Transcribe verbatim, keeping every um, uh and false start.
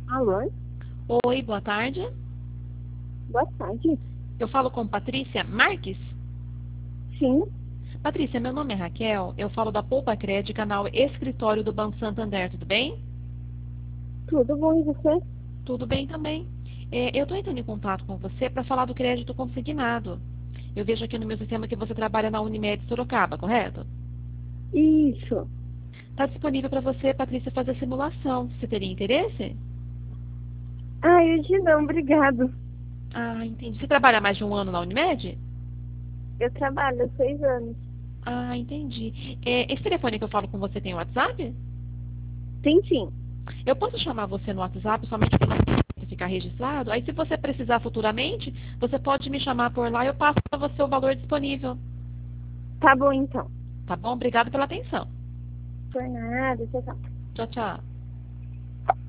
Alô? Oi, boa tarde. Boa tarde. Eu falo com Patrícia Marques. Sim, Patrícia, meu nome é Raquel. Eu falo da Poupa Cred, canal Escritório do Banco Santander. Tudo bem? tudo bom e você? Tudo bem também. É, eu estou entrando em contato com você para falar do crédito consignado. Eu vejo aqui no meu sistema que você trabalha na Unimed Sorocaba, correto? Isso. Está disponível para você, Patrícia, fazer simulação. Você teria interesse? Ah, hoje não, obrigado. Ah, entendi. Você trabalha há mais de um ano na Unimed? Eu trabalho há seis anos. Ah, entendi. É, esse telefone que eu falo com você tem WhatsApp? Sim, sim. Eu posso chamar você no WhatsApp somente para ficar registrado? Aí, se você precisar futuramente, você pode me chamar por lá e eu passo para você o valor disponível. Tá bom então. Tá bom? Obrigado pela atenção. Por nada, tchau, tchau. Tchau, tchau.